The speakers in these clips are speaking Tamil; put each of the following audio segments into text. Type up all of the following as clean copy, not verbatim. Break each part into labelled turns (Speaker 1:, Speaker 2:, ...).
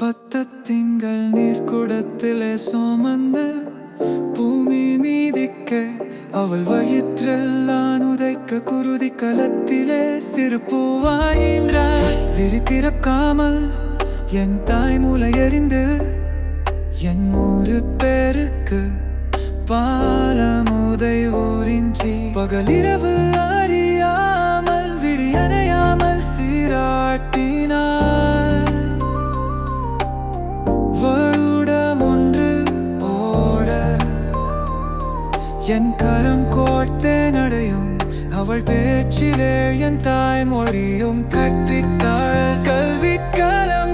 Speaker 1: பத்தத்திங்கள் நீர்க்குடத்திலே சுமந்து பூமி மீதிக்க அவள் வயிற்றெல்லாம் உதைக்க குருதி களத்திலே சிறு பூவாயின்றாள். விரி திறக்காமல் என் தாய் முளையறிந்து என் 3 பேருக்கு பாலமுதை ஊரின்றி பகலிரவு அறியாமல் விடியணையாமல் சீராட்டினாள். வருடம் ஒன்று ஓட என் கரம் கோர்த்தே நடையும் அவள் பேச்சிலே என் தாய் மொழியும் கற்பித்தாள். கல்வி காலம்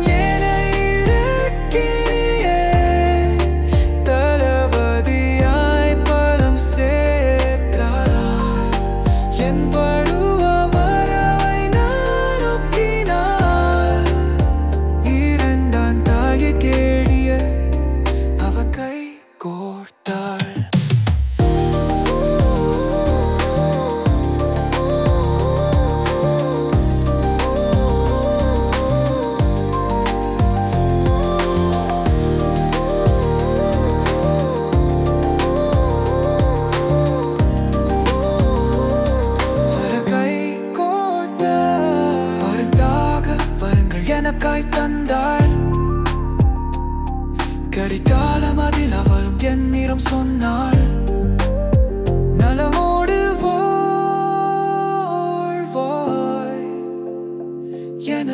Speaker 1: எனக்காய் தந்தாள். கடிகாலம் அதில் அவளும் என் நிறம் சொன்னாள். நலமோடு வாழ்வாய் என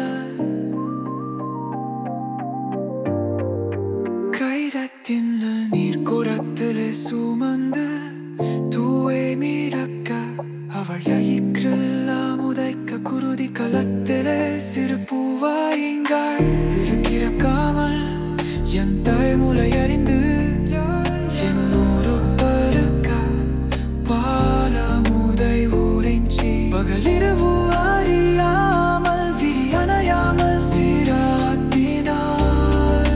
Speaker 1: கைதத்தின் நீர்க்குடத்திலே சுமந்து தூவை மீறக்க அவள் வயிற்றெல்லாம் உதைக்க குருதி களத்திலே சிறு பூவாயின்றாள். விருக்கிறக்காமல் என் தாய் முளையறிந்து என் 100 பேருக்க பாலமுதை ஊரின்றி பகலிரவு அறியாமல் விடியணையாமல் சீராட்டினாள்.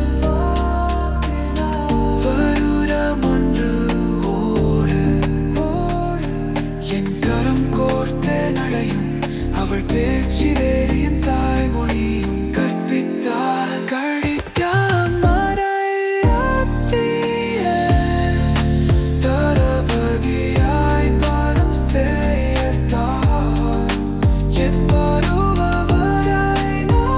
Speaker 1: வருடம் ஒன்று ஓட என் கரம் கோர்த்தே நடையும் அவள் பேச்சிலே என் தாய் மொழியும் கற்பித்தாள். கழித்தான் மறையாத்திய தளபதியாய் பாதம் சேர்த்தாள். என் பருவவரை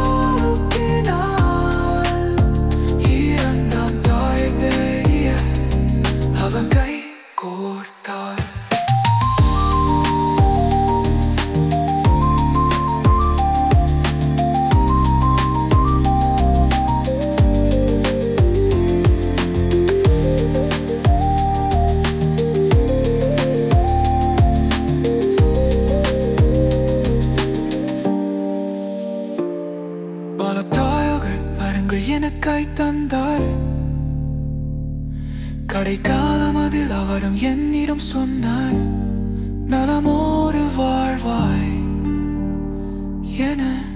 Speaker 1: நோக்கினாள். இரண்டாம் தாய் தேய அவன் கை கோர்த்தாள். பல தாயர்கள் வரங்கள் எனக்காய் தந்தாள். கடைக்காலம் அதில் அவரும் என்னிடம் சொன்னார். நலமோடு வாழ்வாய் என